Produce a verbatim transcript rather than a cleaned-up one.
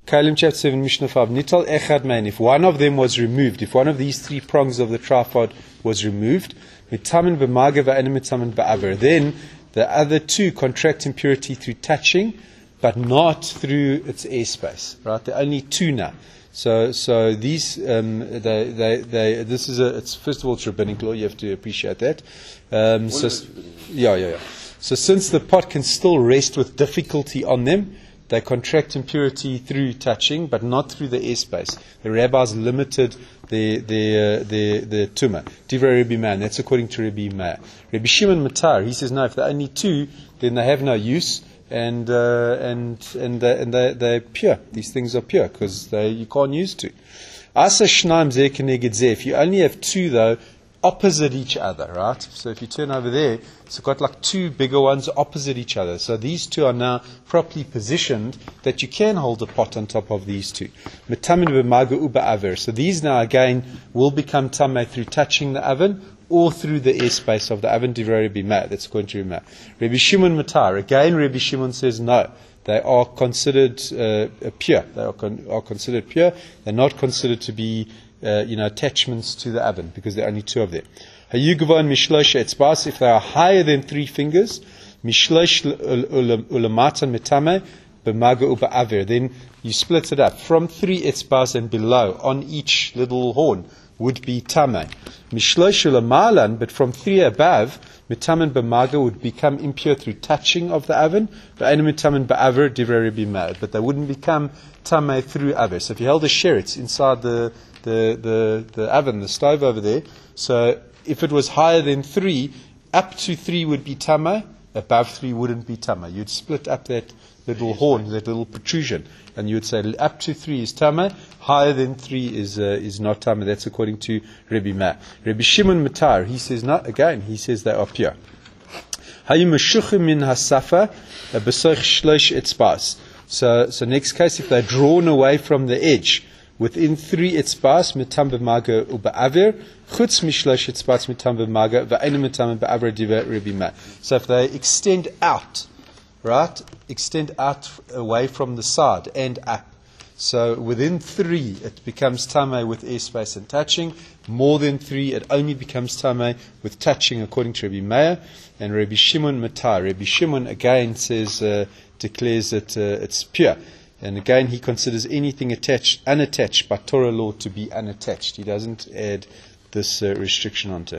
Kalim chapter seven, Mishnah five. Nital echad mein. If one of them was removed, if one of these three prongs of the tripod was removed, mitamin b'maga v'enem mitamin ba'aver, then the other two contract impurity through touching, but not through its airspace. Right? There are only two now. So, so these, um, they, they, they. This is a. It's first of all, it's rabbinic law. You have to appreciate that. Um, so, yeah, yeah, yeah. So, since the pot can still rest with difficulty on them, they contract impurity through touching, but not through the airspace. The rabbis limited the the uh, the the tumah. Divrei Rabbi Meir. That's according to Rabbi Meir. Rabbi Shimon Matar, he says no. If there are only two, then they have no use. And uh, and and they, and they they're pure. These things are pure because they you can't use two. Asa shnaim zeh keneged zeh. If you only have two though, opposite each other, right? So if you turn over there, it's got like two bigger ones opposite each other. So these two are now properly positioned that you can hold a pot on top of these two. Metamin b'maga uba aver. So these now again will become tamei through touching the oven, or through the airspace of the oven. Divrei Rabbi Meir. That's according to Rabbi Meir. Rabbi Shimon Matar. Again, Rabbi Shimon says no. They are considered uh, pure. They are, con- are considered pure. They're not considered to be, uh, you know, attachments to the oven because there are only two of them. Hayugvan mishlosh etzbas. If they are higher than three fingers, mishlosh ulamatan metame b'maga uba aver. Then you split it up from three etzbas and below on each little horn would be tamei. Mishlosh ulamalan, but from three above, mitamin b'maga would become impure through touching of the oven. V'einu mitamin ba'aver divrei Rabbi Meir. But they wouldn't become tamei through aver. So if you held a sheretz inside the the the the oven, the stove over there, so if it was higher than three, up to three would be tamei. Above three wouldn't be tamei. You'd split up that little horn, that little protrusion, and you would say up to three is tamei, higher than three is uh, is not tamei. That's according to Rabbi Meir. Rabbi Shimon Matar, he says not. Again, he says they are pure. Hayim meshuchim min hasafa b'soich shlosh etzbas. So, so next case, if they're drawn away from the edge within three etzbas, mitam b'maga u'ba'aver, chutz mishlosh etzbas mitam b'maga v'einu mitam ba'aver divrei Rabbi Meir. So if they extend out, right, extend out away from the side and up. So within three, it becomes tamei with airspace and touching. More than three, it only becomes tamei with touching, according to Rabbi Meir and Rabbi Shimon Matar. Rabbi Shimon again says, uh, declares that uh, it's pure. And again, he considers anything attached, unattached by Torah law to be unattached. He doesn't add this uh, restriction onto it.